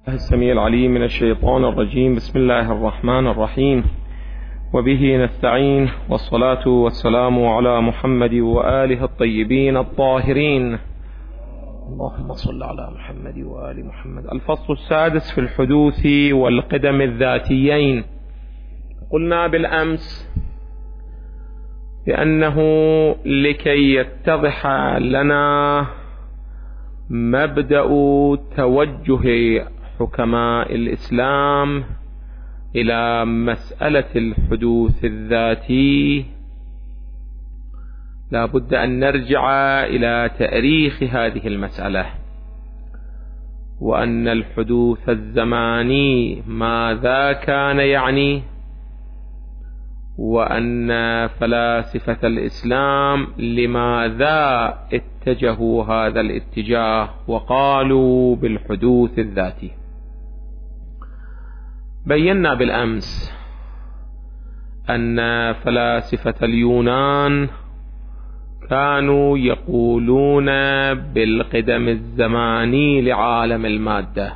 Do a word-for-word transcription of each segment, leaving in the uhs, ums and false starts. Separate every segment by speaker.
Speaker 1: السميع العليم من الشيطان الرجيم. بسم الله الرحمن الرحيم، وبه نستعين، والصلاة والسلام على محمد وآله الطيبين الطاهرين. اللهم صل على محمد وآل محمد. الفصل السادس في الحدوث والقدم الذاتيين. قلنا بالأمس بأنه لكي يتضح لنا مبدأ توجه حكماء الإسلام إلى مسألة الحدوث الذاتي، لا بد أن نرجع إلى تاريخ هذه المسألة، وأن الحدوث الزماني ماذا كان يعني، وأن فلاسفة الإسلام لماذا اتجهوا هذا الاتجاه وقالوا بالحدوث الذاتي. بينا بالأمس أن فلاسفة اليونان كانوا يقولون بالقدم الزماني لعالم المادة،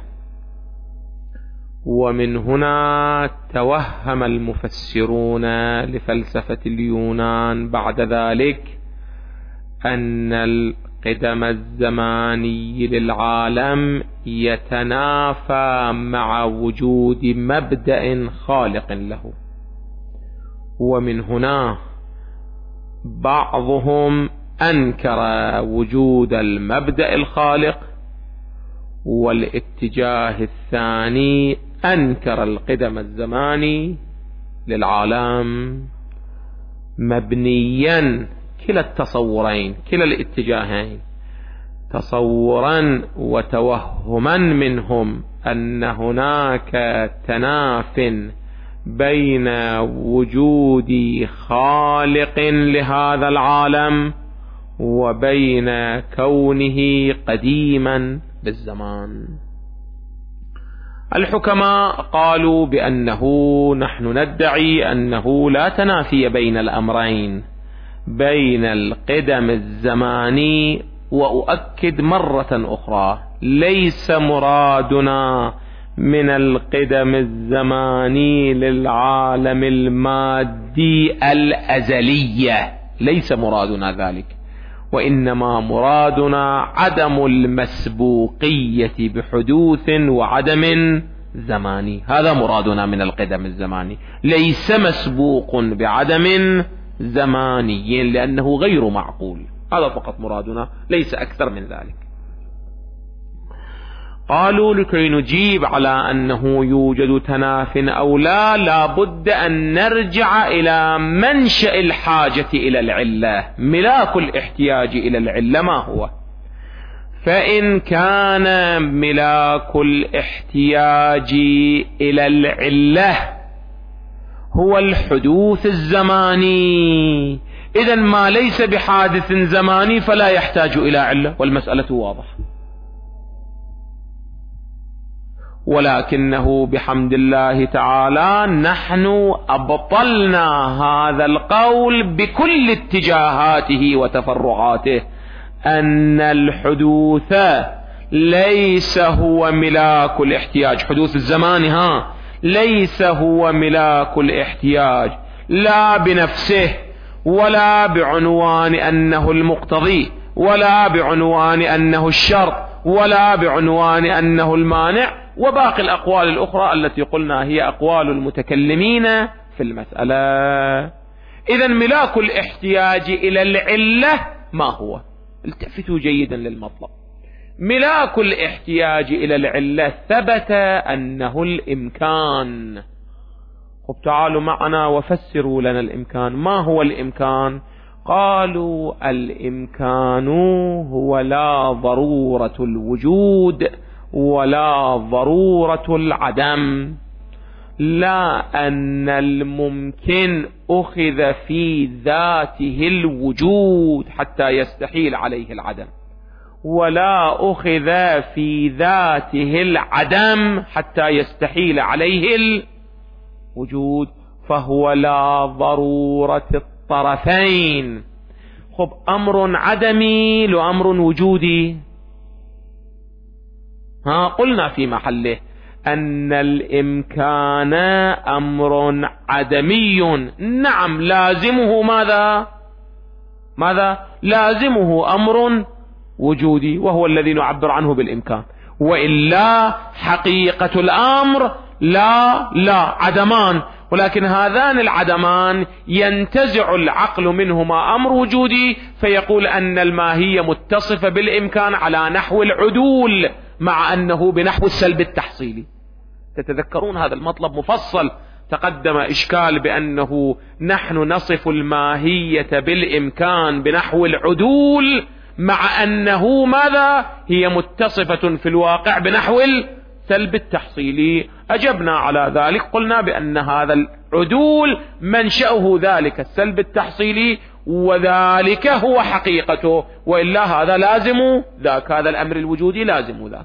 Speaker 1: ومن هنا توهم المفسرون لفلسفة اليونان بعد ذلك أن القدم الزماني للعالم يتنافى مع وجود مبدأ خالق له، ومن هنا بعضهم أنكر وجود المبدأ الخالق، والاتجاه الثاني أنكر القدم الزماني للعالم، مبنيا كلا التصورين كلا الاتجاهين تصورا وتوهما منهم أن هناك تناف بين وجود خالق لهذا العالم وبين كونه قديما بالزمان. الحكماء قالوا بأنه نحن ندعي أنه لا تنافي بين الأمرين، بين القدم الزماني، وأؤكد مرة أخرى ليس مرادنا من القدم الزماني للعالم المادي الأزلية، ليس مرادنا ذلك، وإنما مرادنا عدم المسبوقية بحدوث وعدم زماني. هذا مرادنا من القدم الزماني، ليس مسبوق بعدم زماني لأنه غير معقول. هذا فقط مرادنا، ليس أكثر من ذلك. قالوا لكي نجيب على أنه يوجد تناف أو لا، لا بد أن نرجع إلى منشأ الحاجة إلى العلة، ملاك الاحتياج إلى العلة ما هو؟ فإن كان ملاك الاحتياج إلى العلة هو الحدوث الزماني، إذن ما ليس بحادث زماني فلا يحتاج إلى علة، والمسألة واضحة. ولكنه بحمد الله تعالى نحن أبطلنا هذا القول بكل اتجاهاته وتفرعاته، أن الحدوث ليس هو ملاك الاحتياج، حدوث الزمان ها ليس هو ملاك الاحتياج، لا بنفسه ولا بعنوان أنه المقتضي ولا بعنوان أنه الشرط ولا بعنوان أنه المانع، وباقي الأقوال الأخرى التي قلنا هي أقوال المتكلمين في المسألة. إذن ملاك الاحتياج إلى العلة ما هو؟ التفتوا جيدا للمطلب. ملاك الاحتياج إلى العلة ثبت أنه الإمكان. خب تعالوا معنا وفسروا لنا الإمكان. ما هو الإمكان؟ قالوا الإمكان هو لا ضرورة الوجود ولا ضرورة العدم، لا أن الممكن أخذ في ذاته الوجود حتى يستحيل عليه العدم، ولا أخذ في ذاته العدم حتى يستحيل عليه الوجود، فهو لا ضرورة الطرفين. خب أمر عدمي لأمر وجودي، ها قلنا في محله أن الإمكان أمر عدمي. نعم لازمه ماذا؟ ماذا؟ لازمه أمر وجودي، وهو الذي نعبر عنه بالإمكان، وإلا حقيقة الأمر لا لا عدمان، ولكن هذان العدمان ينتزع العقل منهما أمر وجودي، فيقول أن الماهية متصفة بالإمكان على نحو العدول، مع أنه بنحو السلب التحصيلي. تتذكرون هذا المطلب مفصل، تقدم إشكال بأنه نحن نصف الماهية بالإمكان بنحو العدول، مع أنه ماذا؟ هي متصفة في الواقع بنحو السلب التحصيلي. أجبنا على ذلك، قلنا بأن هذا العدول منشأه ذلك السلب التحصيلي، وذلك هو حقيقته، وإلا هذا لازم ذاك، هذا الأمر الوجودي لازم ذاك.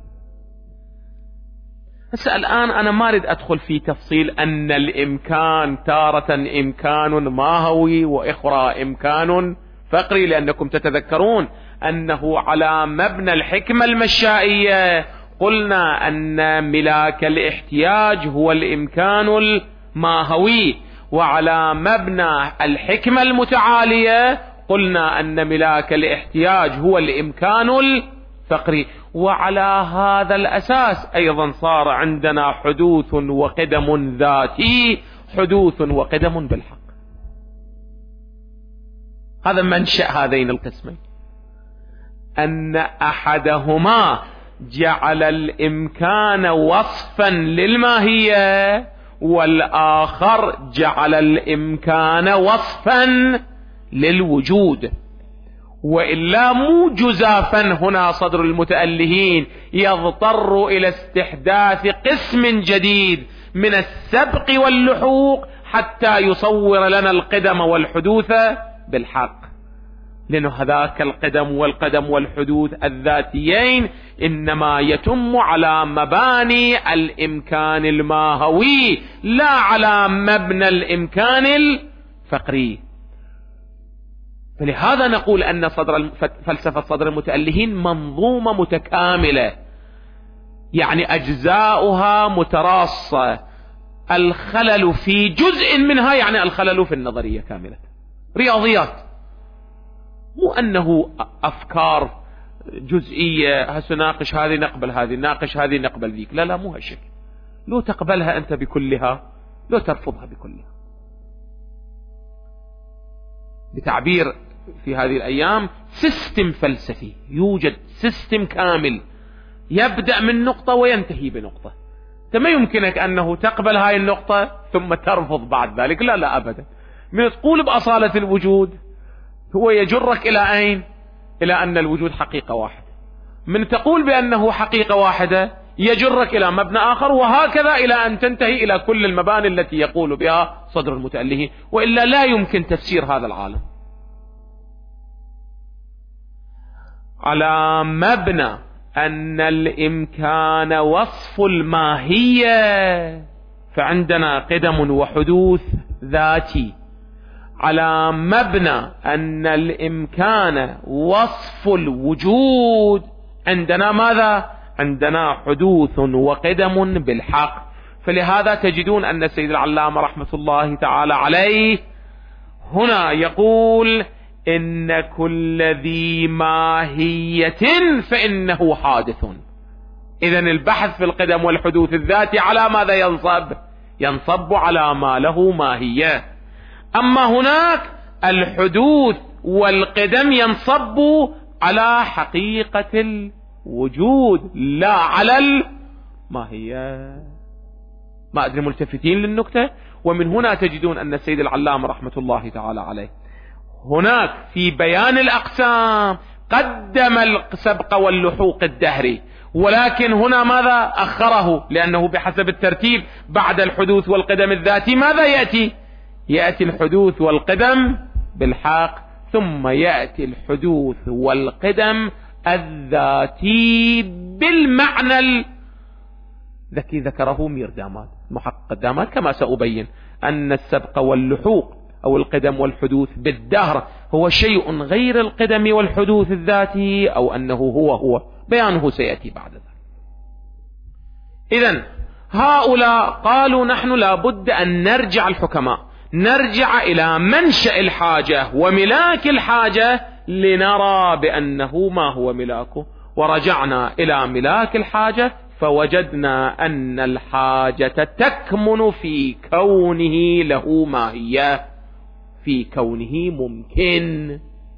Speaker 1: بس الآن أنا ما أريد أدخل في تفصيل أن الإمكان تارة إمكان ماهوي وإخرى إمكان فقري، لأنكم تتذكرون أنه على مبنى الحكمة المشائية قلنا أن ملاك الاحتياج هو الإمكان الماهوي، وعلى مبنى الحكمة المتعالية قلنا أن ملاك الاحتياج هو الإمكان الفقري. وعلى هذا الأساس أيضا صار عندنا حدوث وقدم ذاتي، حدوث وقدم بالحق. هذا منشأ هذين القسمين، أن أحدهما جعل الإمكان وصفا للماهية، والآخر جعل الإمكان وصفا للوجود، وإلا مو جزافا هنا صدر المتألهين يضطر إلى استحداث قسم جديد من السبق واللحوق حتى يصور لنا القدم والحدوث بالحق، لأن هذاك القدم والقدم والحدوث الذاتيين إنما يتم على مباني الإمكان الماهوي، لا على مبنى الإمكان الفقري. فلهذا نقول أن صدر فلسفة صدر المتألهين منظومة متكاملة، يعني أجزاؤها متراصة، الخلل في جزء منها يعني الخلل في النظرية كاملة. رياضيات، مو أنه أفكار جزئية هسه ناقش هذه نقبل هذه، ناقش هذه نقبل ذيك، لا لا مو هالشكل. لو تقبلها أنت بكلها، لو ترفضها بكلها. بتعبير في هذه الأيام سيستم فلسفي، يوجد سيستم كامل يبدأ من نقطة وينتهي بنقطة. ما يمكنك أنه تقبل هاي النقطة ثم ترفض بعد ذلك، لا لا أبدا. من تقول بأصالة الوجود هو يجرك إلى أين؟ إلى أن الوجود حقيقة واحدة. من تقول بأنه حقيقة واحدة يجرك إلى مبنى آخر، وهكذا إلى أن تنتهي إلى كل المباني التي يقول بها صدر المتألهين، وإلا لا يمكن تفسير هذا العالم. على مبنى أن الإمكان وصف الماهية فعندنا قدم وحدوث ذاتي، على مبنى أن الإمكان وصف الوجود عندنا ماذا؟ عندنا حدوث وقدم بالحق. فلهذا تجدون أن السيد العلامة رحمة الله تعالى عليه هنا يقول إن كل ذي ماهية فإنه حادث. إذن البحث في القدم والحدوث الذاتي على ماذا ينصب؟ ينصب على ما له ماهية. أما هناك الحدوث والقدم ينصب على حقيقة الوجود لا على الماهية. ما أدري ملتفتين للنكتة؟ ومن هنا تجدون أن السيد العلامة رحمة الله تعالى عليه هناك في بيان الأقسام قدم السبق واللحوق الدهري، ولكن هنا ماذا أخره؟ لأنه بحسب الترتيب بعد الحدوث والقدم الذاتي ماذا يأتي؟ يأتي الحدوث والقدم بالحق، ثم يأتي الحدوث والقدم الذاتي بالمعنى الذي ذكره مير داماد محقق داماد، كما سأبين أن السبق واللحوق أو القدم والحدوث بالدهر هو شيء غير القدم والحدوث الذاتي، أو أنه هو هو، بيانه سيأتي بعد ذلك. إذن هؤلاء قالوا نحن لابد أن نرجع الحكماء، نرجع إلى منشأ الحاجة وملاك الحاجة لنرى بأنه ما هو ملاكه. ورجعنا إلى ملاك الحاجة فوجدنا أن الحاجة تكمن في كونه له ماهية، في كونه ممكن.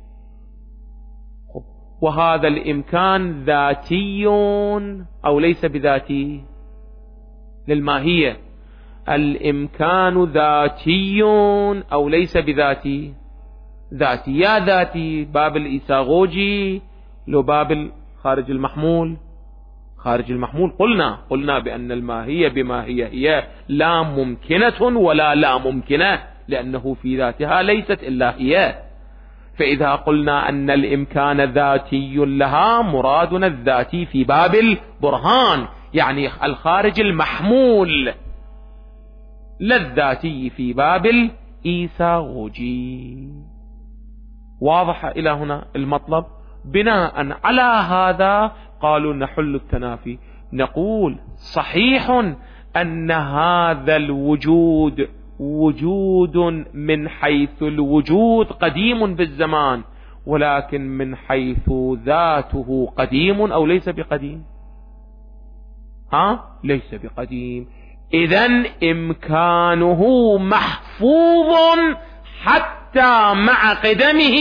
Speaker 1: وهذا الإمكان ذاتي أو ليس بذاتي؟ للماهية الإمكان ذاتي أو ليس بذاتي؟ ذاتي. يا ذاتي باب الإيساغوجي لو باب خارج المحمول؟ خارج المحمول قلنا قلنا بأن الماهية بماهية هي لا ممكنة ولا لا ممكنة، لأنه في ذاتها ليست إلا هي. فإذا قلنا أن الإمكان ذاتي لها مرادنا الذاتي في باب البرهان، يعني الخارج المحمول، لا الذاتي في باب الإيساغوجي. واضح إلى هنا المطلب؟ بناء على هذا قالوا نحل التنافي، نقول صحيح أن هذا الوجود وجود من حيث الوجود قديم بالزمان، ولكن من حيث ذاته قديم أو ليس بقديم؟ ها؟ ليس بقديم. إذن إمكانه محفوظ حتى مع قدمه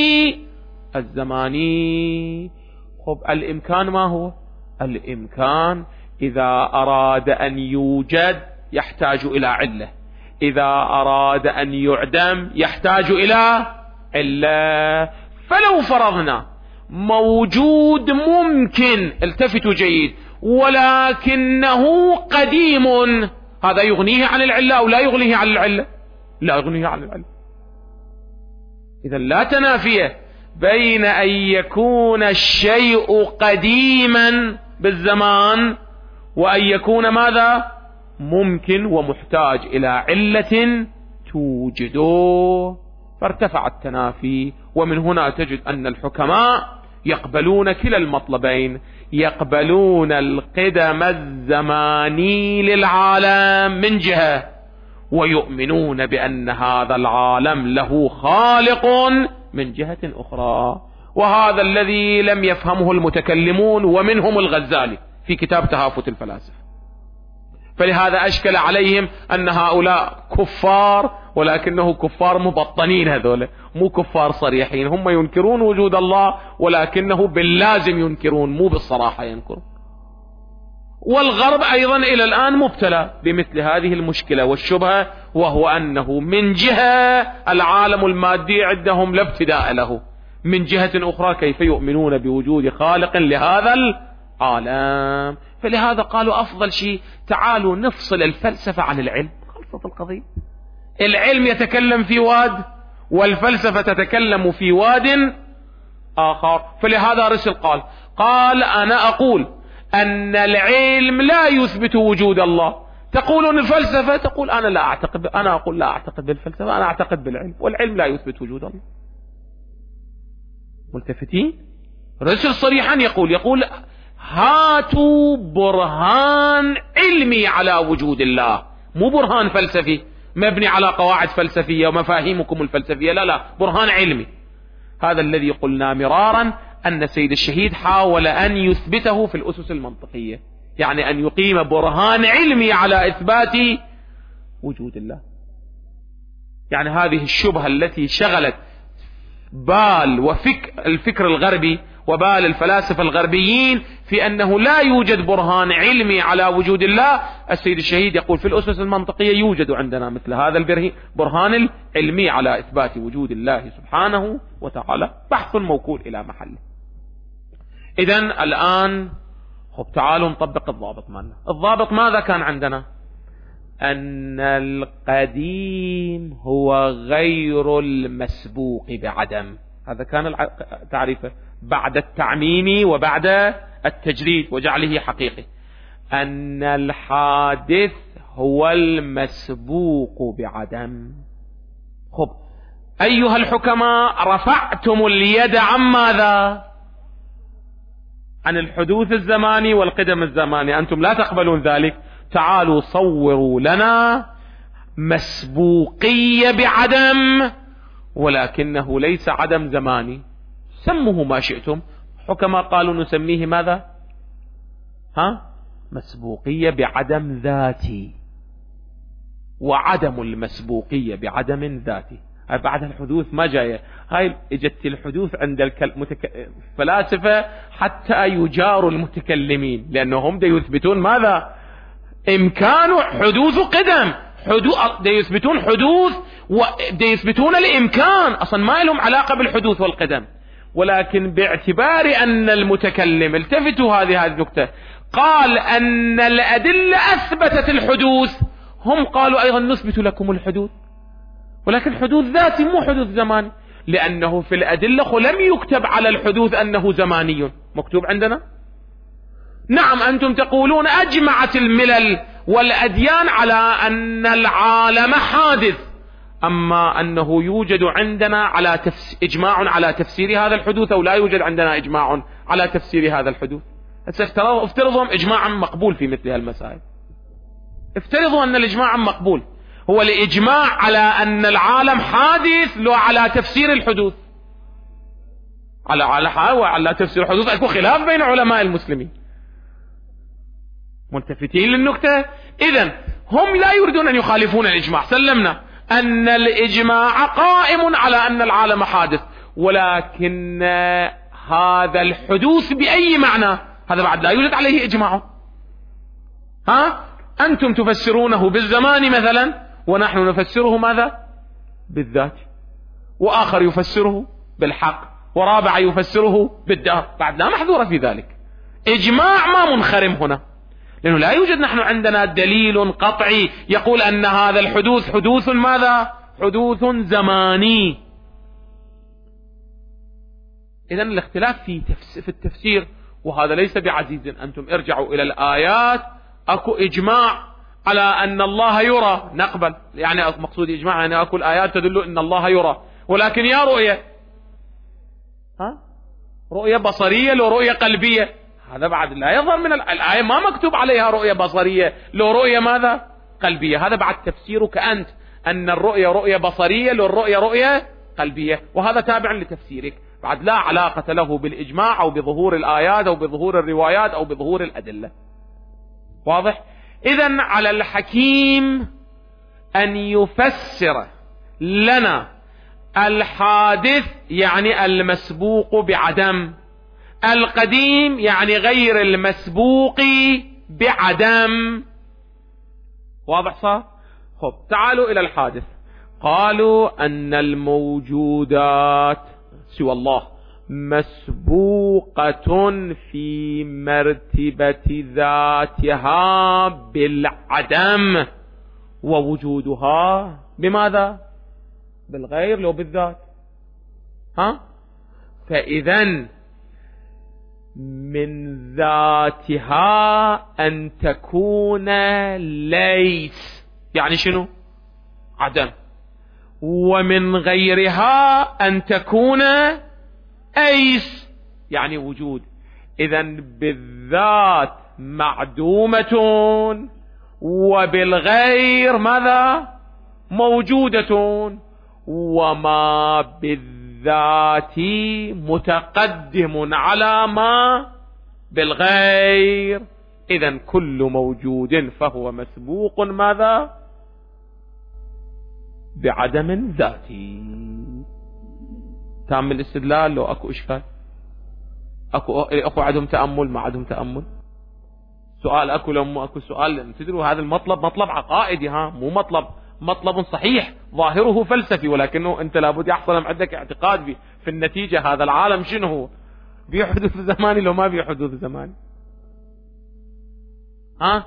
Speaker 1: الزماني. خب الإمكان ما هو؟ الإمكان إذا أراد أن يوجد يحتاج إلى علة، إذا أراد أن يعدم يحتاج إلى علة. فلو فرضنا موجود ممكن، التفتوا جيد، ولكنه قديم، هذا يغنيه عن العلة أو لا يغنيه عن العلة؟ لا يغنيه عن العلة. إذا لا تنافية بين أن يكون الشيء قديما بالزمان وأن يكون ماذا؟ ممكن ومحتاج إلى علة توجده. فارتفع التنافي. ومن هنا تجد أن الحكماء يقبلون كلا المطلبين، يقبلون القدم الزماني للعالم من جهة، ويؤمنون بأن هذا العالم له خالق من جهة أخرى. وهذا الذي لم يفهمه المتكلمون ومنهم الغزالي في كتاب تهافت الفلاسفة. فلهذا أشكل عليهم أن هؤلاء كفار، ولكنه كفار مبطنين، هذول مو كفار صريحين، هم ينكرون وجود الله ولكنه باللازم ينكرون، مو بالصراحة ينكرون. والغرب أيضا إلى الآن مبتلى بمثل هذه المشكلة والشبهة، وهو أنه من جهة العالم المادي عندهم لا ابتداء له، من جهة أخرى كيف يؤمنون بوجود خالق لهذا العالم. فلهذا قالوا أفضل شيء تعالوا نفصل الفلسفة عن العلم، خلصت القضية. العلم يتكلم في واد والفلسفة تتكلم في واد آخر. فلهذا رسل قال قال أنا أقول أن العلم لا يثبت وجود الله، تقولون الفلسفة، تقول أنا لا أعتقد، أنا أقول لا أعتقد بالفلسفة، أنا أعتقد بالعلم، والعلم لا يثبت وجود الله. ملتفتين؟ رسل صريحا يقول يقول هاتوا برهان علمي على وجود الله، مو برهان فلسفي مبني على قواعد فلسفية ومفاهيمكم الفلسفية، لا لا، برهان علمي. هذا الذي قلنا مرارا أن سيد الشهيد حاول أن يثبته في الأسس المنطقية، يعني أن يقيم برهان علمي على إثبات وجود الله. يعني هذه الشبهة التي شغلت بال وفكر الفكر الغربي وبال الفلاسفة الغربيين في أنه لا يوجد برهان علمي على وجود الله، السيد الشهيد يقول في الأسس المنطقية يوجد عندنا مثل هذا البرهان العلمي على إثبات وجود الله سبحانه وتعالى، بحث موكول إلى محله. إذن الآن خب تعالوا نطبق الضابط مالنا. الضابط ماذا كان عندنا؟ أن القديم هو غير المسبوق بعدم، هذا كان تعريفه بعد التعميم وبعد التجريد وجعله حقيقي. أن الحادث هو المسبوق بعدم. خب أيها الحكماء رفعتم اليد عن ماذا؟ عن الحدوث الزماني والقدم الزماني، أنتم لا تقبلون ذلك، تعالوا صوروا لنا مسبوقية بعدم، ولكنه ليس عدم زماني، سموه ما شئتم. حكما قالوا نسميه ماذا؟ ها؟ مسبوقية بعدم ذاتي، وعدم المسبوقية بعدم ذاتي بعد الحدوث ما جاية. هاي اجت الحدوث عند الفلاسفة حتى يجاروا المتكلمين، لأنهم دي يثبتون ماذا؟ إمكان حدوث قدم، حدوث دي يثبتون حدوث ودي يثبتون الإمكان، أصلا ما لهم علاقة بالحدوث والقدم. ولكن باعتبار أن المتكلم، التفتوا هذه هذه النكتة، قال أن الأدلة أثبتت الحدوث، هم قالوا أيضا نثبت لكم الحدوث، ولكن حدوث ذاتي مو حدوث زماني، لأنه في الأدلة لم يكتب على الحدوث أنه زماني، مكتوب عندنا. نعم أنتم تقولون أجمعت الملل والأديان على أن العالم حادث، أما أنه يوجد عندنا على تفس... إجماع على تفسير هذا الحدوث، أو لا يوجد عندنا إجماع على تفسير هذا الحدوث. افترضوا إجماعا مقبول في مثل هالمسائل، افترضوا أن الإجماع مقبول، هو الإجماع على أن العالم حادث لو على تفسير الحدوث، على على على تفسير الحدوث أكو خلاف بين علماء المسلمين. ملتفتين للنكتة؟ إذن هم لا يريدون أن يخالفون الإجماع، سلمنا أن الإجماع قائم على أن العالم حادث، ولكن هذا الحدوث بأي معنى؟ هذا بعد لا يوجد عليه إجماع. ها؟ أنتم تفسرونه بالزمان مثلا، ونحن نفسره ماذا؟ بالذات، وآخر يفسره بالحق، ورابع يفسره بالدهر، بعد لا محذور في ذلك. إجماع ما منخرم هنا، لأنه لا يوجد نحن عندنا دليل قطعي يقول أن هذا الحدوث حدوث ماذا؟ حدوث زماني. إذن الاختلاف في في التفسير، وهذا ليس بعزيز. أنتم ارجعوا إلى الآيات، أكو إجماع على أن الله يرى، نقبل، يعني مقصود إجماع يعني أكو الآيات تدل أن الله يرى، ولكن يا رؤية، ها؟ رؤية بصرية لو رؤية قلبية، هذا بعد لا يظهر من الآية، ما مكتوب عليها رؤية بصرية لو رؤية ماذا؟ قلبية. هذا بعد تفسيرك أنت أن الرؤية رؤية بصرية لو الرؤية رؤية قلبية، وهذا تابع لتفسيرك، بعد لا علاقة له بالإجماع أو بظهور الآيات أو بظهور الروايات أو بظهور الأدلة. واضح؟ إذن على الحكيم أن يفسر لنا الحادث يعني المسبوق بعدم، القديم يعني غير المسبوق بعدم. واضح صار؟ خب تعالوا إلى الحادث. قالوا أن الموجودات سوى الله مسبوقة في مرتبة ذاتها بالعدم، ووجودها بماذا؟ بالغير لو بالذات. ها؟ فإذن من ذاتها أن تكون ليس، يعني شنو؟ عدم. ومن غيرها أن تكون أيس، يعني وجود. إذن بالذات معدومة، وبالغير ماذا؟ موجودة، وما بالذات متقدم على ما بالغير. إذن كل موجود فهو مسبوق ماذا؟ بعدم ذاتي. تام الاستدلال لو اكو اشكال؟ اكو اكو عدم تأمل ما عدم تأمل؟ سؤال اكو لو مو اكو سؤال؟ تدروا هذا المطلب مطلب عقائدي، ها، مو مطلب مطلب صحيح ظاهره فلسفي، ولكنه انت لابد يحصل عندك اعتقاد في, في النتيجة هذا العالم شنو هو؟ بيحدث زماني لو ما بيحدث زماني؟ ها؟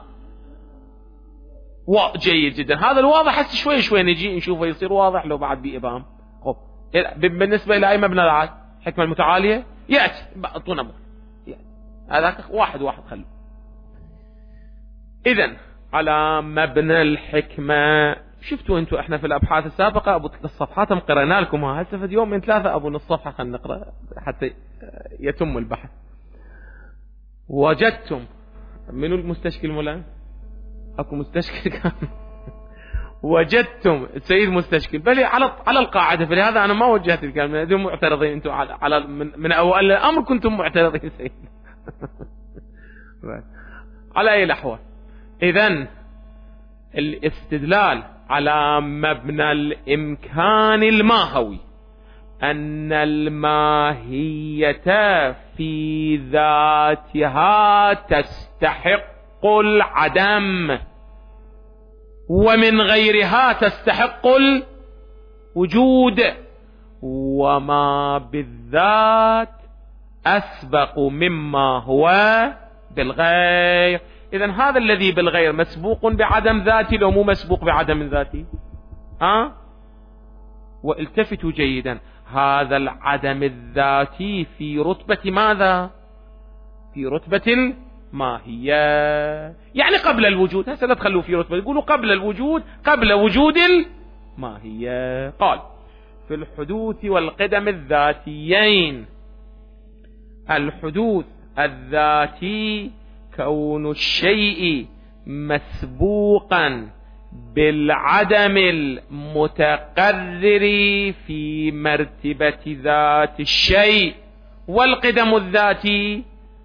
Speaker 1: جيد جدا، هذا الواضح هسه شوي شوي نجي نشوفه يصير واضح لو بعد بإبهام. خب بالنسبة إلى أي مبنى العاد حكمة المتعالية يأتي أعطونا مول، هذاك واحد واحد خلو. إذن على مبنى الحكمة، شفتوا أنتوا إحنا في الأبحاث السابقة أبو الصفحات قرأنا لكم، هسه في يوم من ثلاثة أبو نص صفحة خلنا نقرأ حتى يتم البحث. وجدتم منو المستشكل مولانا؟ اكو مستشكل كان وجدتم السيد مستشكل بل على على القاعدة، فلهذا انا ما وجهت الكلام، انتم معترضين، انتم على من, من اول الامر كنتم معترضين سيد. على اي الاحوال، اذن الاستدلال على مبنى الامكان الماهوي أن الماهية في ذاتها تستحق العدم ومن غيرها تستحق الوجود، وما بالذات أسبق مما هو بالغير. إذن هذا الذي بالغير مسبوق بعدم ذاتي لو مو مسبوق بعدم ذاتي؟ ها؟ والتفتوا جيدا، هذا العدم الذاتي في رتبة ماذا؟ في رتبة الماهية، يعني قبل الوجود. هسه لا تخلوا في رتبة، يقولوا قبل الوجود، قبل وجود الماهية. قال في الحدوث والقدم الذاتيين. الحدوث الذاتي كون الشيء مسبوقا بالعدم المتقرر في مرتبة ذات الشيء، والقدم الذاتي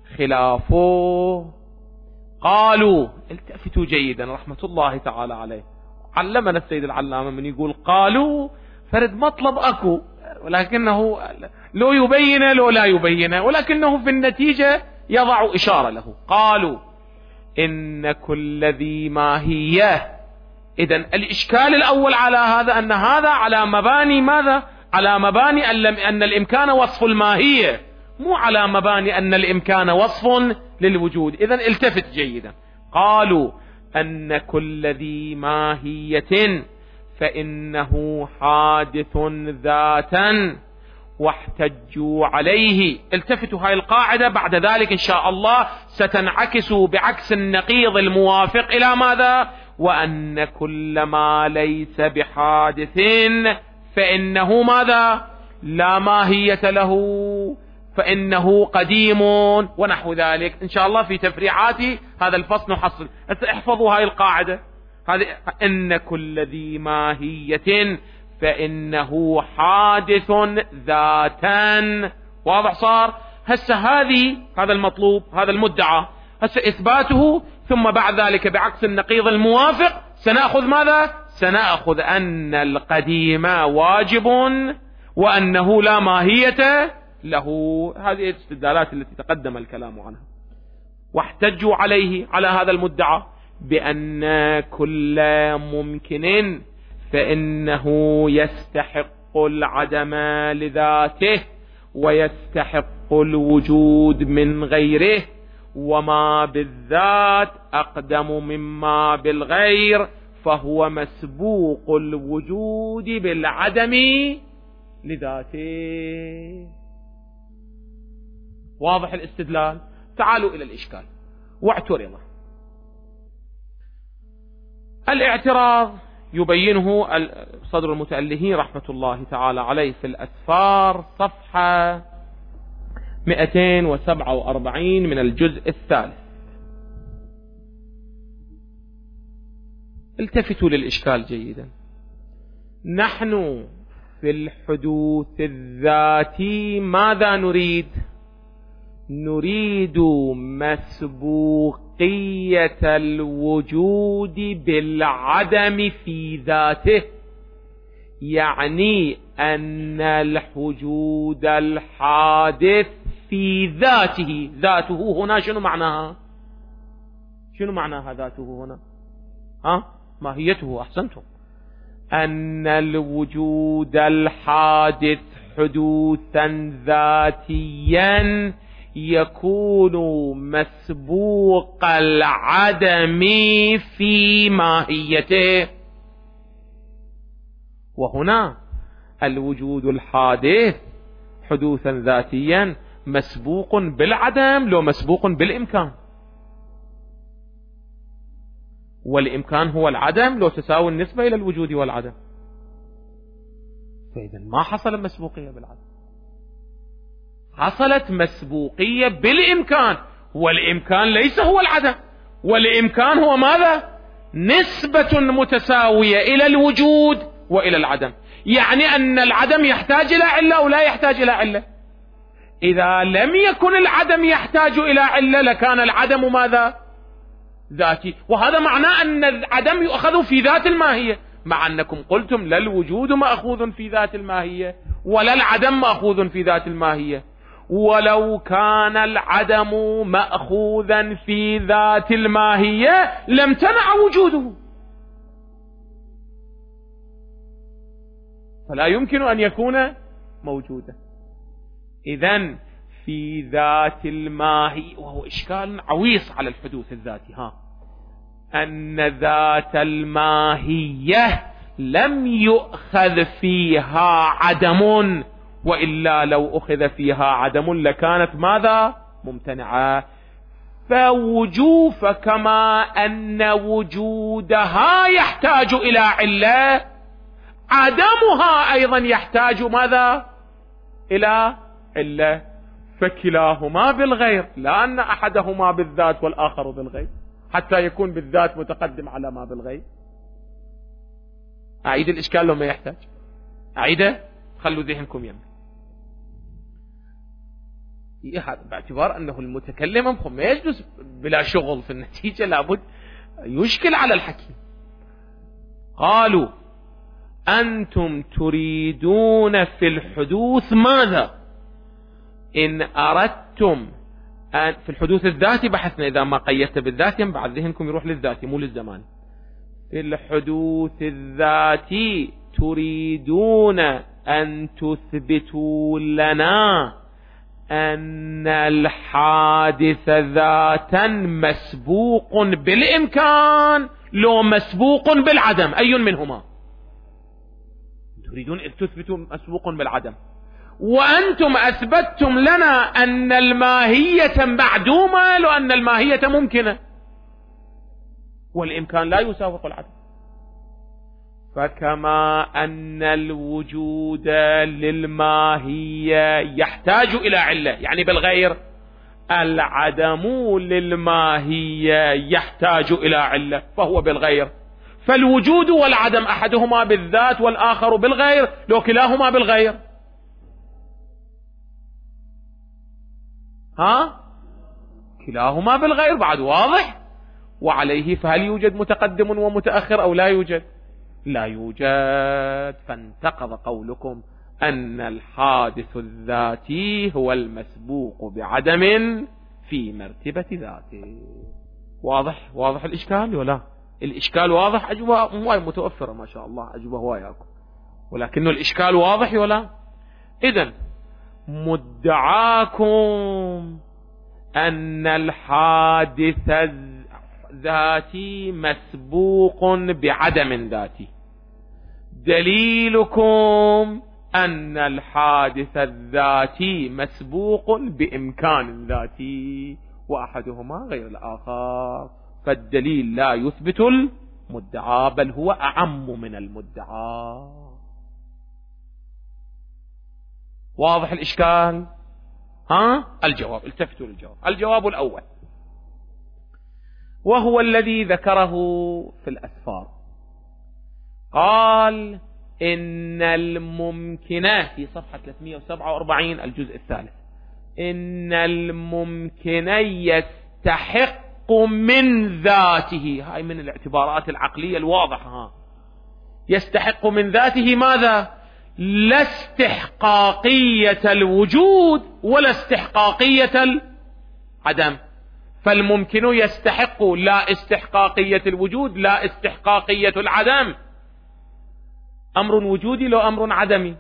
Speaker 1: خلافه. قالوا، التفتوا جيدا رحمة الله تعالى عليه، علمنا السيد العلامة من يقول قالوا فرد مطلب أكو، ولكنه لو يبين لو لا يبين، ولكنه في النتيجة يضع إشارة له. قالوا إن كل ذي ماهية. إذن الإشكال الأول على هذا أن هذا على مباني ماذا؟ على مباني أن الإمكان وصف الماهية، مو على مباني أن الإمكان وصف للوجود. إذن التفت جيدا. قالوا أن كل ذي ماهية فإنه حادث ذاتا، واحتجوا عليه. التفتوا هاي القاعدة، بعد ذلك إن شاء الله ستنعكس بعكس النقيض الموافق إلى ماذا؟ وأن كل ما ليس بحادث فإنه ماذا؟ لا ماهية له، فإنه قديم ونحو ذلك. إن شاء الله في تفريعات هذا الفصل نحصل. احفظوا هاي القاعدة، هذه أن كل ذي ماهية فإنه حادث ذاتا. واضح صار؟ هسه هذه هذا المطلوب، هذا المدعى، هسه إثباته، ثم بعد ذلك بعكس النقيض الموافق سنأخذ ماذا؟ سنأخذ أن القديم واجب وأنه لا ماهية له. هذه الاستدلالات التي تقدم الكلام عنها. واحتجوا عليه، على هذا المدعى، بأن كل ممكن فإنه يستحق العدم لذاته ويستحق الوجود من غيره، وما بالذات أقدم مما بالغير، فهو مسبوق الوجود بالعدم لذاته. واضح الاستدلال؟ تعالوا إلى الإشكال. واعترض. الاعتراض يبينه صدر المتألهين رحمة الله تعالى عليه في الأسفار، صفحة مئتين وسبعة وأربعين من الجزء الثالث. التفتوا للإشكال جيدا. نحن في الحدوث الذاتي ماذا نريد؟ نريد مسبوقية الوجود بالعدم في ذاته، يعني أن الوجود الحادث في ذاته. ذاته هنا شنو معناها؟ شنو معناها ذاته هنا؟ ها؟ ماهيته. أحسنتم. أن الوجود الحادث حدوثا ذاتيا يكون مسبوق العدم في ماهيته. وهنا الوجود الحادث حدوثا ذاتيا مسبوق بالعدم لو مسبوق بالإمكان، والإمكان هو العدم لو تساوي النسبة إلى الوجود والعدم. فإذا ما حصل مسبوقية بالعدم، حصلت مسبوقية بالإمكان، والإمكان ليس هو العدم، والإمكان هو ماذا؟ نسبة متساوية إلى الوجود وإلى العدم، يعني أن العدم يحتاج إلى علة أو لا يحتاج إلى علة. إذا لم يكن العدم يحتاج إلى علة لكان العدم ماذا؟ ذاتي، وهذا معناه أن العدم يؤخذ في ذات الماهية، مع أنكم قلتم لا الوجود مأخوذ في ذات الماهية ولا العدم مأخوذ في ذات الماهية. ولو كان العدم مأخوذا في ذات الماهية لم تنع وجوده، فلا يمكن أن يكون موجودا. إذن في ذات الماهية، وهو إشكال عويص على الحدوث الذاتي، ها أن ذات الماهية لم يؤخذ فيها عدم، وإلا لو أخذ فيها عدم لكانت ماذا؟ ممتنعة. فوجود فكما أن وجودها يحتاج إلى علة، عدمها أيضا يحتاج ماذا؟ إلى علة. فكلاهما بالغير، لا أن أحدهما بالذات والآخر بالغير، حتى يكون بالذات متقدم على ما بالغير. أعيد الإشكال لو ما يحتاج، أعيده، خلوا ذهنكم يمه. باعتبار أنه المتكلم ما يجلس بلا شغل، في النتيجة لابد يشكل على الحكيم. قالوا أنتم تريدون في الحدوث ماذا؟ إن أردتم أن في الحدوث الذاتي بحثنا، إذا ما قيدت بالذات بعد ذهنكم يروح للذاتي مو للزمان. في الحدوث الذاتي تريدون أن تثبتوا لنا أن الحادث ذاتا مسبوق بالإمكان لو مسبوق بالعدم، أي منهما؟ تريدون أن تثبتوا مسبوق بالعدم، وأنتم أثبتتم لنا أن الماهية معدومة لو أن الماهية ممكنة، والإمكان لا يساوق العدم. فكما أن الوجود للماهية يحتاج إلى علة، يعني بالغير، العدم للماهية يحتاج إلى علة فهو بالغير. فالوجود والعدم أحدهما بالذات والآخر بالغير، لو كلاهما بالغير. ها كلاهما بالغير بعد واضح. وعليه فهل يوجد متقدم ومتأخر أو لا يوجد؟ لا يوجد. فانتقض قولكم أن الحادث الذاتي هو المسبوق بعدم في مرتبة ذاته. واضح واضح الإشكال ولا؟ الإشكال واضح، أجوبة هواي متوفرة ما شاء الله، أجوبة هواياكم، ولكنه الإشكال واضح ولا؟ إذن مدعاكم أن الحادث الذاتي مسبوق بعدم ذاتي، دليلكم أن الحادث الذاتي مسبوق بإمكان ذاتي، وأحدهما غير الآخر. فالدليل لا يثبت المدعى بل هو أعم من المدعى. واضح الإشكال؟ ها الجواب، التفتوا للجواب. الجواب الأول وهو الذي ذكره في الأسفار، قال إن الممكن في صفحة ثلاثمئة وسبعة وأربعين الجزء الثالث، إن الممكن يستحق من ذاته، هاي من الاعتبارات العقلية الواضحة، ها يستحق من ذاته ماذا؟ لا استحقاقية الوجود ولا استحقاقية العدم. فالممكن يستحق لا استحقاقية الوجود لا استحقاقية العدم. أمر وجودي لو أمر عدمي،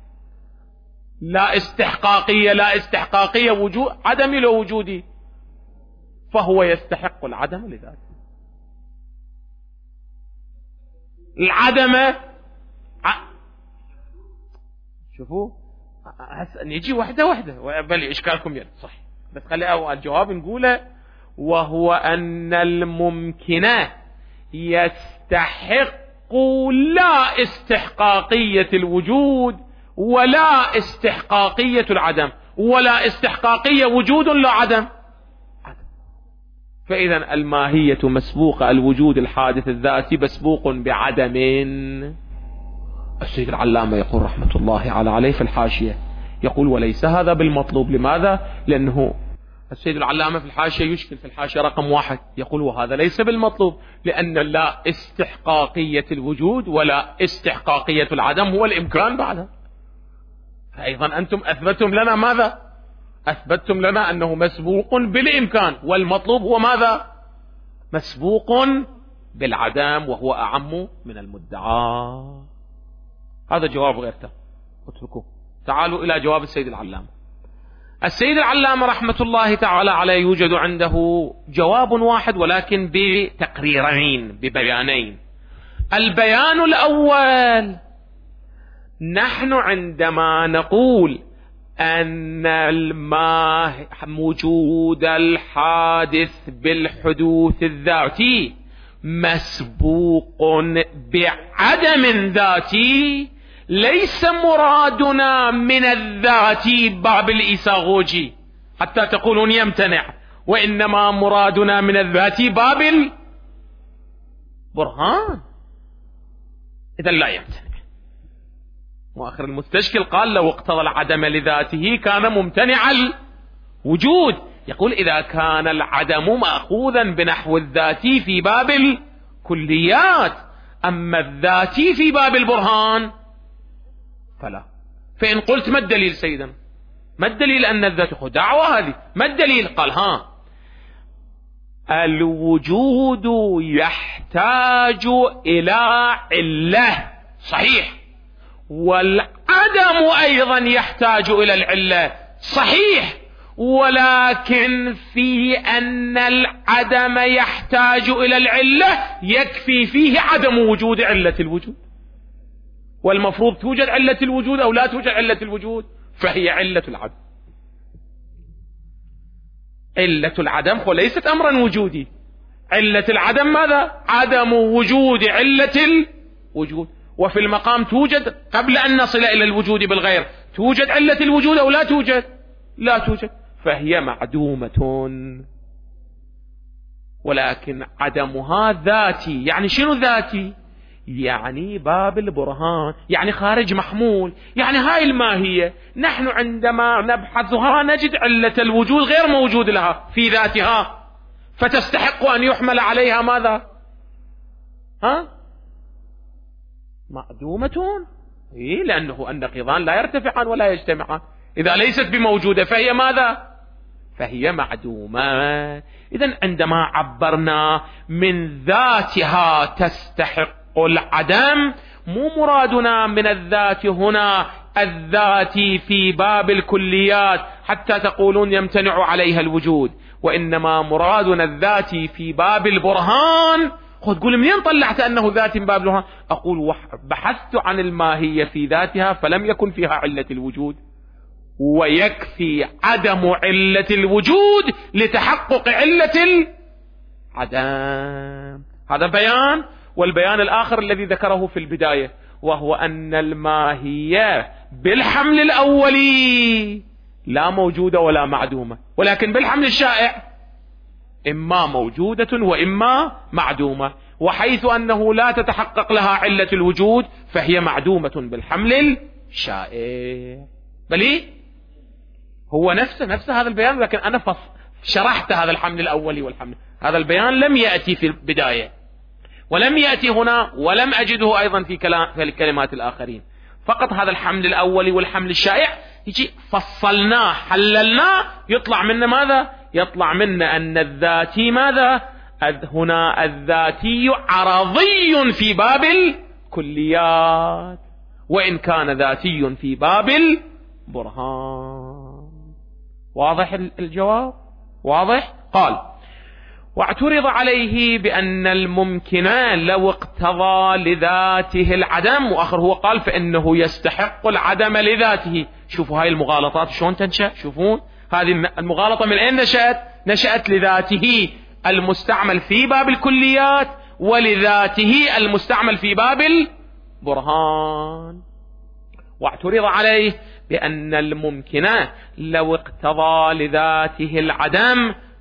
Speaker 1: لا استحقاقية لا استحقاقية وجود عدمي لو وجودي، فهو يستحق العدم لذاته. العدم ع... شوفوا هسه نجي واحدة واحدة بل إشكالكم يد صح، بس خلي الجواب نقوله. وهو أن الممكن يستحق لا استحقاقية الوجود ولا استحقاقية العدم، ولا استحقاقية وجود لا عدم. فإذا الماهية مسبوقة، الوجود الحادث الذاتي مسبوق بعدم. السيد العلامة يقول رحمة الله عليه في الحاشية، يقول وليس هذا بالمطلوب. لماذا؟ لأنه السيد العلامة في الحاشية يشكل في الحاشية رقم واحد، يقول وهذا ليس بالمطلوب، لأن لا استحقاقية الوجود ولا استحقاقية العدم هو الإمكان بعدها. فأيضا أنتم أثبتتم لنا ماذا؟ أثبتتم لنا أنه مسبوق بالإمكان، والمطلوب هو ماذا؟ مسبوق بالعدم، وهو أعم من المدعى. هذا جواب غيرته، اتركوه. تعالوا إلى جواب السيد العلامة. السيد العلامة رحمة الله تعالى عليه يوجد عنده جواب واحد ولكن بتقريرين، ببيانين. البيان الأول: نحن عندما نقول أن الماء وجود الحادث بالحدوث الذاتي مسبوق بعدم ذاتي، ليس مرادنا من الذاتي باب الإيساغوجي حتى تقولون يمتنع، وإنما مرادنا من الذاتي باب البرهان. إذا لا يمتنع. مؤخر المستشكل قال لو اقتضى العدم لذاته كان ممتنع الوجود. يقول إذا كان العدم مأخوذا بنحو الذاتي في باب الكليات، أما الذاتي في باب البرهان فلا. فإن قلت ما الدليل سيدنا؟ ما الدليل أن الذات خذ دعوة هذه؟ ما الدليل؟ قال ها الوجود يحتاج إلى علة، صحيح، والعدم أيضا يحتاج إلى العلة، صحيح، ولكن في أن العدم يحتاج إلى العلة يكفي فيه عدم وجود علة الوجود، والمفروض توجد علة الوجود أو لا توجد علة الوجود، فهي علة العدم. علة العدم وليست أمرا وجودي. علة العدم ماذا؟ عدم وجود علة الوجود. وفي المقام توجد قبل أن نصل إلى الوجود بالغير، توجد علة الوجود أو لا توجد؟ لا توجد، فهي معدومة. ولكن عدمها ذاتي. يعني شنو ذاتي؟ يعني باب البرهان، يعني خارج محمول. يعني هاي الماهية نحن عندما نبحثها نجد علة الوجود غير موجود لها في ذاتها، فتستحق أن يحمل عليها ماذا؟ ها؟ معدومة. إيه؟ لأنه النقيضان لا يرتفعان ولا يجتمعان. إذا ليست بموجودة فهي ماذا؟ فهي معدومة. إذن عندما عبرنا من ذاتها تستحق العدم، مو مرادنا من الذات هنا الذاتي في باب الكليات حتى تقولون يمتنع عليها الوجود، وإنما مرادنا الذاتي في باب البرهان. خذ تقول منين طلعت أنه ذاتي من باب البرهان؟ أقول بحثت عن الماهية في ذاتها فلم يكن فيها علة الوجود، ويكفي عدم علة الوجود لتحقق علة العدم. هذا بيان. والبيان الآخر الذي ذكره في البداية، وهو أن الماهية بالحمل الأولي لا موجودة ولا معدومة، ولكن بالحمل الشائع إما موجودة وإما معدومة، وحيث أنه لا تتحقق لها علة الوجود فهي معدومة بالحمل الشائع. بلي هو نفسه نفس هذا البيان، لكن أنا شرحت هذا الحمل الأولي والحمل. هذا البيان لم يأتي في البداية ولم يأتي هنا، ولم أجده أيضا في كلام في الكلمات الآخرين. فقط هذا الحمل الأولي والحمل الشائع يجي فصلناه حللناه، يطلع منا ماذا؟ يطلع منا أن الذاتي ماذا؟ هنا الذاتي عرضي في باب الكليات، وإن كان ذاتي في باب البرهان. واضح الجواب؟ واضح؟ قال واعترض عليه بأن الممكن لو اقتضى لذاته العدم، وآخر هو قال فإنه يستحق العدم لذاته. شوفوا هاي المغالطات شلون تنشأ. شوفون هذه المغالطة من أين نشأت؟ نشأت لذاته المستعمل في باب الكليات، ولذاته المستعمل في باب البرهان. واعترض عليه بأن الممكن لو اقتضى لذاته العدم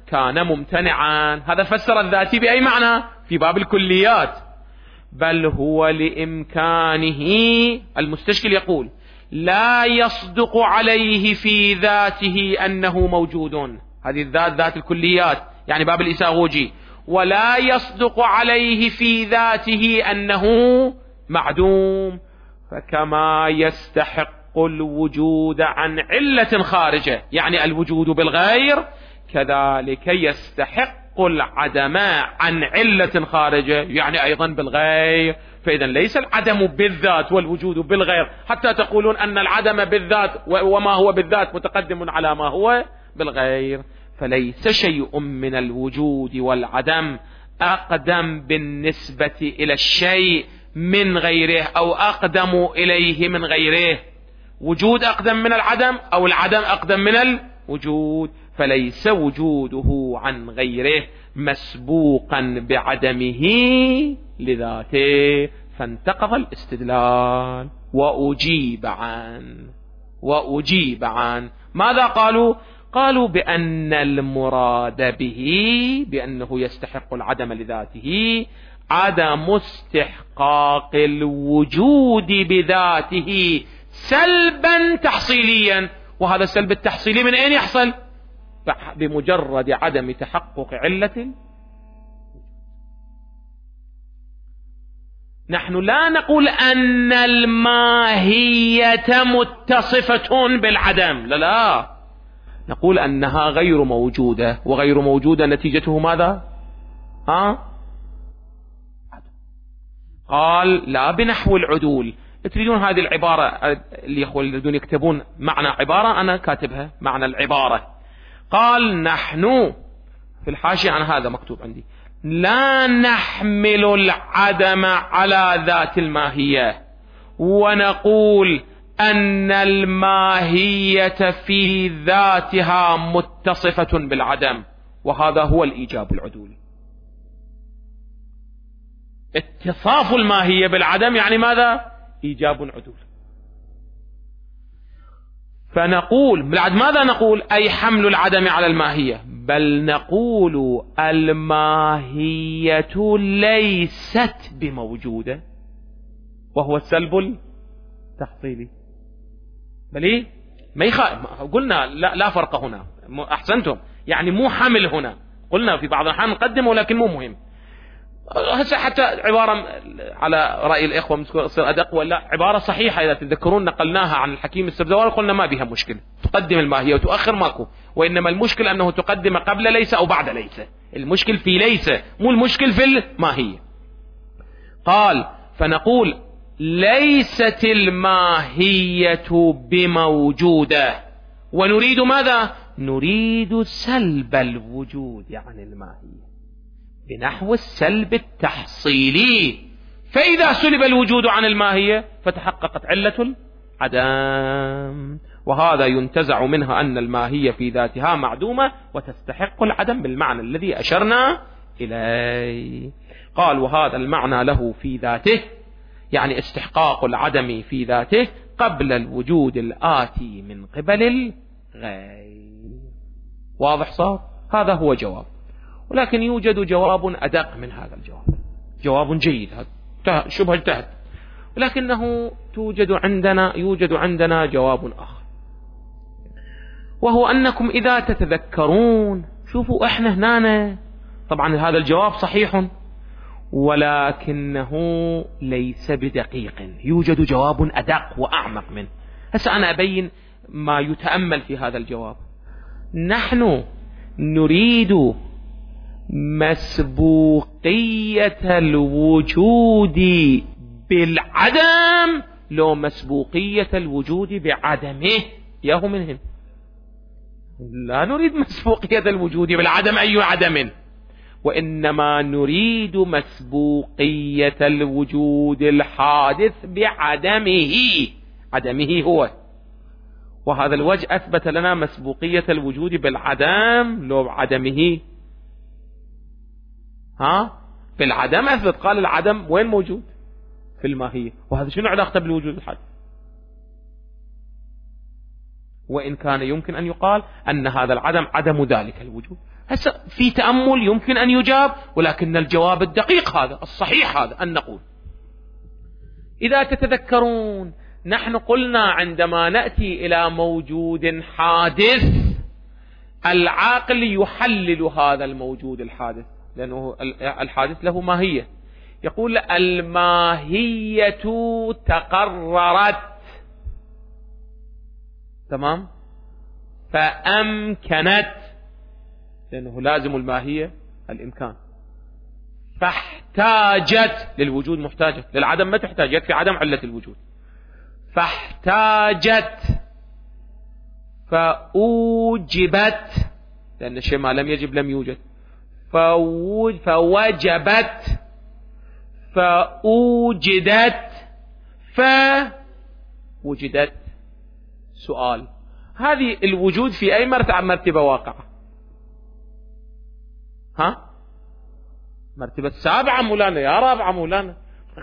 Speaker 1: كان ممتنعا. هذا فسر الذاتي بأي معنى في باب الكليات. بل هو لإمكانه، المستشكل يقول لا يصدق عليه في ذاته أنه موجود، هذه الذات ذات الكليات يعني باب الإساغوجي، ولا يصدق عليه في ذاته أنه معدوم، فكما يستحق الوجود عن علة خارجة يعني الوجود بالغير، كذلك يستحق العدم عن علة خارجة يعني أيضا بالغير. فإذا ليس العدم بالذات والوجود بالغير، حتى تقولون أن العدم بالذات وما هو بالذات متقدم على ما هو بالغير، فليس شيء من الوجود والعدم أقدم بالنسبة إلى الشيء من غيره أو أقدم إليه من غيره. وجود أقدم من العدم أو العدم أقدم من الوجود، فليس وجوده عن غيره مسبوقا بعدمه لذاته. فانتقض الاستدلال وأجيب عن وأجيب عن ماذا قالوا؟ قالوا بأن المراد به بأنه يستحق العدم لذاته عدم استحقاق الوجود بذاته سلبا تحصيليا. وهذا السلب التحصيلي من أين يحصل؟ بمجرد عدم تحقق علة. نحن لا نقول أن الماهية متصفة بالعدم، لا لا، نقول أنها غير موجودة، وغير موجودة نتيجته ماذا؟ ها؟ قال لا بنحو العدول. تريدون هذه العبارة اللي يخول يريدون يكتبون معنى عبارة، أنا كاتبها معنى العبارة. قال نحن في الحاشية عن هذا مكتوب عندي لا نحمل العدم على ذات الماهية ونقول أن الماهية في ذاتها متصفة بالعدم، وهذا هو الإيجاب العدولي. اتصاف الماهية بالعدم يعني ماذا؟ إيجاب عدولي. فنقول بعد ماذا نقول؟ أي حمل العدم على الماهية، بل نقول الماهية ليست بموجودة، وهو السلب التحصيلي. بل إيه؟ ما يخ... قلنا لا, لا فرق هنا، أحسنتم، يعني مو حمل هنا، قلنا في بعض الأحيان نقدمه ولكن مو مهم. هسه حتى عبارة على رأي الإخوة تصير أدق، ولا عبارة صحيحة إذا تذكرون نقلناها عن الحكيم السبزواري قلنا ما بها مشكلة، تقدم الماهية وتؤخر ماكو، وإنما المشكل أنه تقدم قبل ليس أو بعد ليس، المشكل في ليس مو المشكل في الماهية. قال فنقول ليست الماهية بموجودة، ونريد ماذا؟ نريد سلب الوجود عن الماهية بنحو السلب التحصيلي. فإذا سلب الوجود عن الماهية فتحققت علة العدم، وهذا ينتزع منها أن الماهية في ذاتها معدومة وتستحق العدم بالمعنى الذي أشرنا إليه. قال وهذا المعنى له في ذاته، يعني استحقاق العدم في ذاته قبل الوجود الآتي من قبل الغير. واضح صار؟ هذا هو جواب، ولكن يوجد جواب أدق من هذا الجواب، جواب جيد، هذا شبه اجتهد، ولكنه توجد عندنا يوجد عندنا جواب آخر، وهو أنكم إذا تتذكرون، شوفوا إحنا هنا طبعا هذا الجواب صحيح ولكنه ليس بدقيق، يوجد جواب أدق وأعمق منه. هسه أنا أبين ما يتأمل في هذا الجواب. نحن نريد مسبوقية الوجود بالعدم لو مسبوقية الوجود بعدمه، ياهو منهم. لا نريد مسبوقية الوجود بالعدم أي عدم، وإنما نريد مسبوقية الوجود الحادث بعدمه، عدمه هو. وهذا الوجه أثبت لنا مسبوقية الوجود بالعدم لو عدمه. ها بالعدم أثبت، قال العدم وين موجود؟ في الماهية. وهذا شنو علاقته بالوجود الحادث؟ وإن كان يمكن أن يقال أن هذا العدم عدم ذلك الوجود، هسه في تأمل يمكن أن يجاب، ولكن الجواب الدقيق هذا الصحيح هذا أن نقول إذا تتذكرون نحن قلنا عندما نأتي إلى موجود حادث العاقل يحلل هذا الموجود الحادث، لأنه الحادث له ماهية. يقول الماهية تقررت، تمام، فأمكنت، لأنه لازم الماهية الإمكان، فاحتاجت، للوجود محتاجة، للعدم ما تحتاج، يكفي عدم علة الوجود، فاحتاجت، فأوجبت، لأن الشيء ما لم يجب لم يوجد، فوجبت، فأوجدت، فوجدت. سؤال: هذه الوجود في أي مرتبة مرتبة واقعة؟ ها؟ مرتبة سابعة مولانا، يا رابعة مولانا.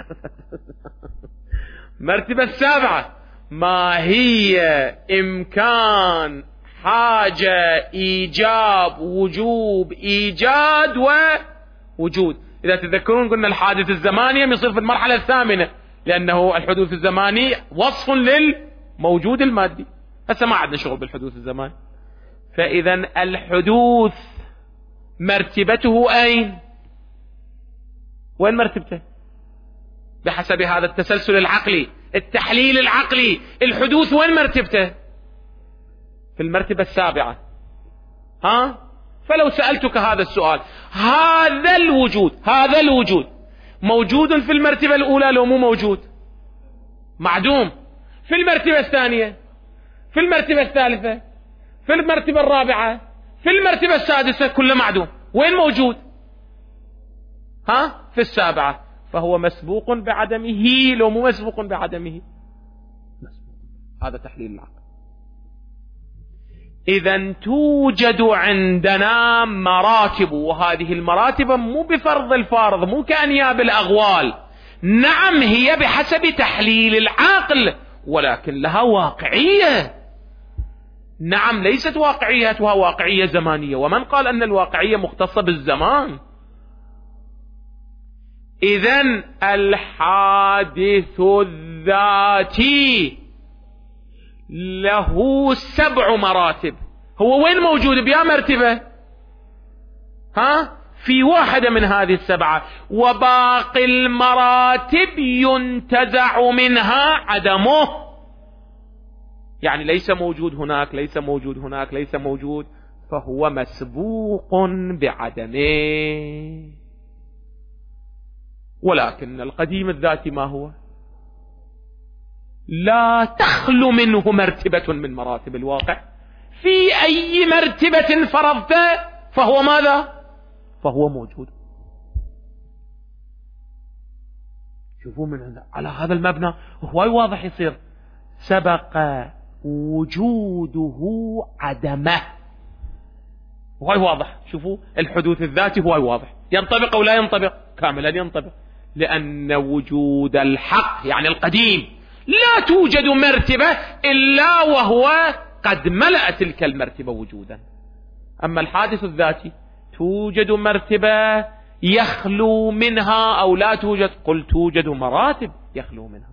Speaker 1: مرتبة السابعة، ما هي إمكان حاجة إيجاب وجوب إيجاد ووجود. إذا تذكرون قلنا الحادث الزماني يصير في المرحلة الثامنة، لأنه الحدوث الزماني وصف للموجود المادي. هسه ما عندنا شغل بالحدوث الزماني. فإذا الحدوث مرتبته أين؟ وين مرتبته؟ بحسب هذا التسلسل العقلي، التحليل العقلي، الحدوث وين مرتبته؟ في المرتبة السابعة. ها؟ فلو سألتك هذا السؤال، هذا الوجود هذا الوجود موجود في المرتبة الأولى لو مو موجود؟ معدوم. في المرتبة الثانية، في المرتبة الثالثة، في المرتبة الرابعة، في المرتبة السادسة، كله معدوم. وين موجود؟ ها؟ في السابعة. فهو مسبوق بعدمه لو مو مسبوق بعدمه؟ مسبوق. هذا تحليل العقل. إذا توجد عندنا مراتب، وهذه المراتب مو بفرض الفارض، مو كأنياب الأغوال. نعم هي بحسب تحليل العقل، ولكن لها واقعية. نعم ليست واقعيتها واقعية زمانية، ومن قال أن الواقعية مختصة بالزمان؟ إذن الحادث الذاتي له سبع مراتب. هو وين موجود؟ بيا مرتبة؟ ها؟ في واحدة من هذه السبعة، وباقي المراتب ينتزع منها عدمه. يعني ليس موجود هناك، ليس موجود هناك، ليس موجود، فهو مسبوق بعدمه. ولكن القديم الذاتي ما هو؟ لا تخلو منه مرتبة من مراتب الواقع. في أي مرتبة فرضت فهو ماذا؟ فهو موجود. شوفوا من هذا على هذا المبنى هو واضح يصير سبق وجوده عدمه. هو واضح. شوفوا الحدوث الذاتي هو واضح، ينطبق أو لا ينطبق؟ كاملا ينطبق، لأن وجود الحق يعني القديم لا توجد مرتبة إلا وهو قد ملأ تلك المرتبة وجودا. أما الحادث الذاتي توجد مرتبة يخلو منها أو لا توجد؟ قل توجد مراتب يخلو منها.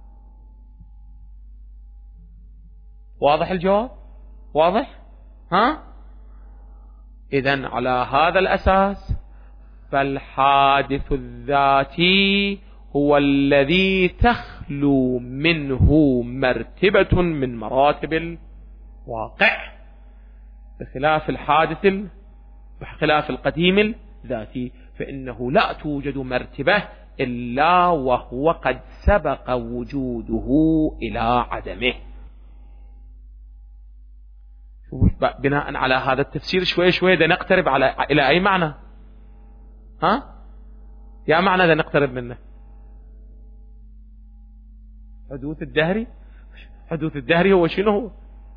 Speaker 1: واضح الجواب؟ واضح؟ ها؟ إذن على هذا الأساس فالحادث الذاتي هو الذي تخلو منه مرتبة من مراتب الواقع، بخلاف الحادث بخلاف القديم الذاتي، فإنه لا توجد مرتبة إلا وهو قد سبق وجوده إلى عدمه. بناء على هذا التفسير شوي شوي دا نقترب على إلى أي معنى؟ ها؟ يا معنى دا نقترب منه؟ حدوث الدهري. حدوث الدهري هو شنو هو؟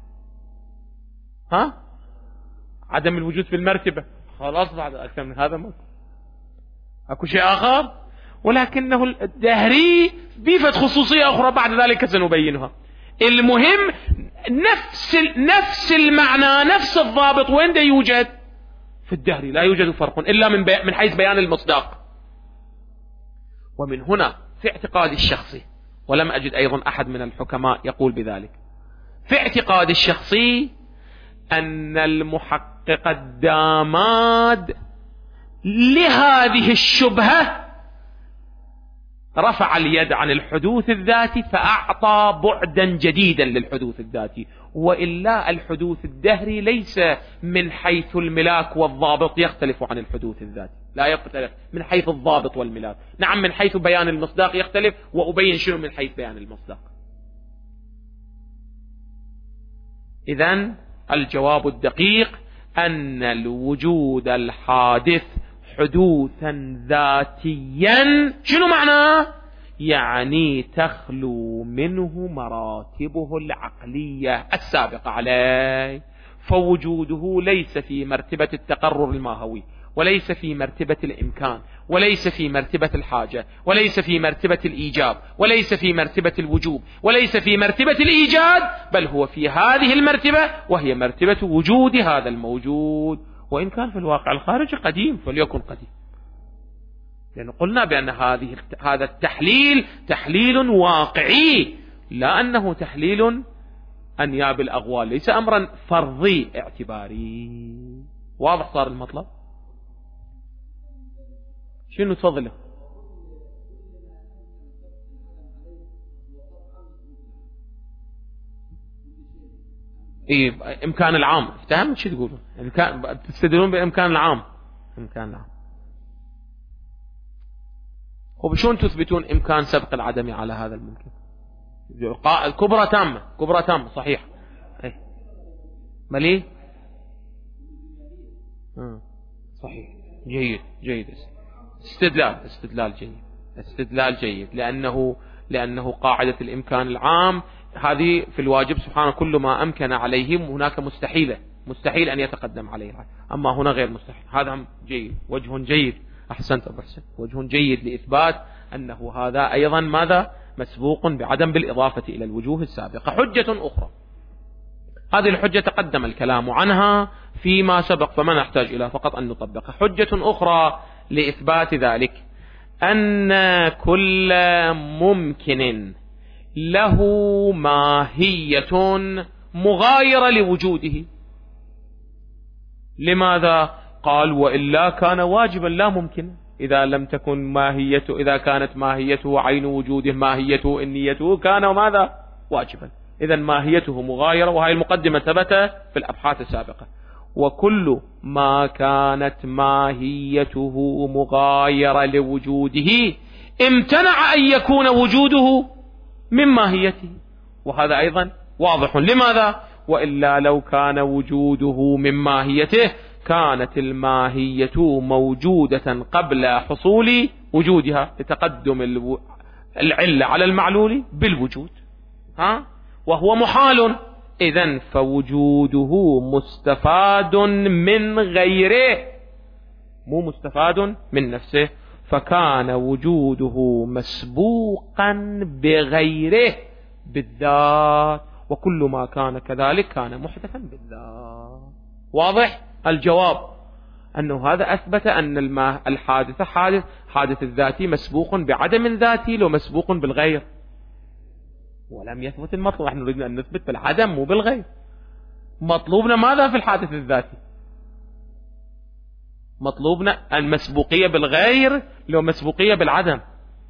Speaker 1: ها؟ عدم الوجود في المرتبة. خلاص بعد أكثر من هذا ما أكو شيء آخر، ولكنه الدهري بيفت خصوصية أخرى بعد ذلك سنبينها. المهم نفس نفس المعنى نفس الضابط وين دا يوجد؟ في الدهر لا يوجد فرق إلا من, بي... من حيث بيان المصداق. ومن هنا في اعتقاد الشخصي، ولم أجد أيضا أحد من الحكماء يقول بذلك، في اعتقاد الشخصي أن المحقق الداماد لهذه الشبهة رفع اليد عن الحدوث الذاتي فأعطى بعدا جديدا للحدوث الذاتي، وإلا الحدوث الدهري ليس من حيث الملاك والضابط يختلف عن الحدوث الذاتي، لا يختلف من حيث الضابط والملاك. نعم من حيث بيان المصداق يختلف، وأبين شنو من حيث بيان المصداق. إذن الجواب الدقيق أن الوجود الحادث حدوثا ذاتيا شنو معناه؟ يعني تخلو منه مراتبه العقلية السابقة عليه، فوجوده ليس في مرتبة التقرر الماهوي، وليس في مرتبة الإمكان، وليس في مرتبة الحاجة، وليس في مرتبة الإيجاب، وليس في مرتبة الوجوب، وليس في مرتبة الإيجاد، بل هو في هذه المرتبة وهي مرتبة وجود هذا الموجود، وإن كان في الواقع الخارجي قديم فليكن قديم، لأن قلنا بأن هذه هذا التحليل تحليل واقعي، لا أنه تحليل أنياب الأغوال، ليس أمرا فرضي اعتباري. واضح صار المطلب؟ شنو تفضله؟ إيه إمكان العام، افتهم شو تقولون؟ إمكان تستدلون بإمكان العام، إمكان العام. وبشون تثبتون إمكان سبق العدم على هذا الممكن؟ الكبرى تامة، كبرى تامة صحيح. إيه مليه؟ آه. صحيح، جيد جيد، استدلال استدلال جيد، استدلال جيد، لأنه لأنه قاعدة الإمكان العام هذه في الواجب سبحانه كل ما أمكن عليهم هناك مستحيلة، مستحيل أن يتقدم عليها، أما هنا غير مستحيل. هذا جيد، وجه جيد، أحسنت أبو حسن، وجه جيد لإثبات أنه هذا أيضا ماذا؟ مسبوق بعدم بالإضافة إلى الوجوه السابقة. حجة أخرى، هذه الحجة تقدم الكلام عنها فيما سبق فما نحتاج إلى فقط أن نطبقها. حجة أخرى لإثبات ذلك أن كل ممكن له ماهية مغايرة لوجوده. لماذا؟ قال وإلا كان واجبا لا ممكن، إذا لم تكن ماهيته، إذا كانت ماهيته عين وجوده، ماهيته إنيته، كان ماذا؟ واجبا. إذا ماهيته مغايرة، وهي المقدمة ثبت في الأبحاث السابقة. وكل ما كانت ماهيته مغايرة لوجوده امتنع أن يكون وجوده من ماهيته، وهذا أيضا واضح. لماذا؟ وإلا لو كان وجوده من ماهيته كانت الماهية موجودة قبل حصول وجودها، لتقدم العلة على المعلول بالوجود، ها؟ وهو محال. إذن فوجوده مستفاد من غيره، مو مستفاد من نفسه، فكان وجوده مسبوقا بغيره بالذات، وكل ما كان كذلك كان محدثا بالذات. واضح؟ الجواب أنه هذا أثبت أن الماء الحادثة حادث حادث الذاتي مسبوق بعدم ذاتي لو مسبوق بالغير، ولم يثبت المطلوب. نحن نريد أن نثبت بالعدم مو بالغير. مطلوبنا ماذا في الحادث الذاتي؟ مطلوبنا المسبوقية بالغير لو مسبوقية بالعدم،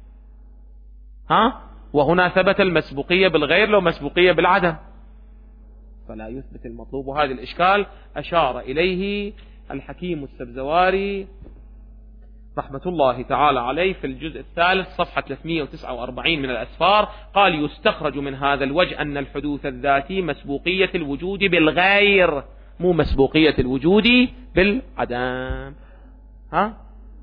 Speaker 1: ها؟ وهنا ثبت المسبوقية بالغير لو مسبوقية بالعدم، فلا يثبت المطلوب. وهذا الإشكال أشار إليه الحكيم السبزواري رحمة الله تعالى عليه في الجزء الثالث صفحة ثلاثمئة وتسعة وأربعين من الأسفار. قال يستخرج من هذا الوجه أن الحدوث الذاتي مسبوقية الوجود بالغير، مو مسبوقية الوجود بالعدم. ها؟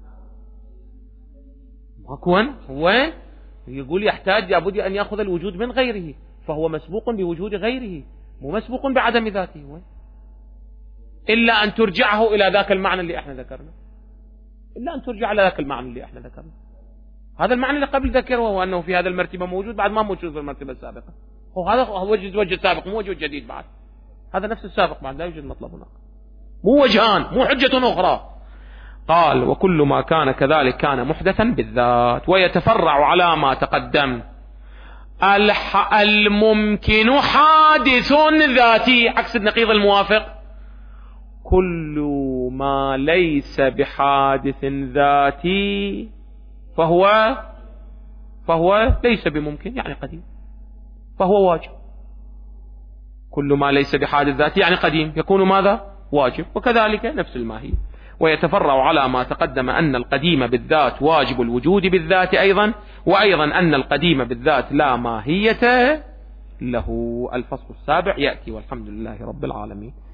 Speaker 1: ماكون هو يقول يحتاج لابد أن يأخذ الوجود من غيره، فهو مسبوق بوجود غيره، مو مسبوق بعدم ذاته، هو إلا أن ترجعه إلى ذاك المعنى اللي احنا ذكرنا، إلا أن ترجع إلى ذاك المعنى اللي احنا ذكرنا. هذا المعنى اللي قبل ذكره وهو أنه في هذا المرتبة موجود بعد ما موجود في المرتبة السابقة، هو هذا هو وجه وجه سابق مو وجه جديد بعد، هذا نفس السابق بعد، لا يوجد مطلب هناك. مو وجهان، مو حجة أخرى. قال وكل ما كان كذلك كان محدثا بالذات. ويتفرع على ما تقدم الممكن حادث ذاتي عكس النقيض الموافق. كل ما ليس بحادث ذاتي فهو فهو ليس بممكن يعني قديم، فهو واجب. كل ما ليس بحادث ذاتي يعني قديم يكون ماذا؟ واجب. وكذلك نفس الماهية. ويتفرع على ما تقدم أن القديم بالذات واجب الوجود بالذات أيضا، وأيضا أن القديم بالذات لا ماهية له. الفصل السابع يأتي، والحمد لله رب العالمين.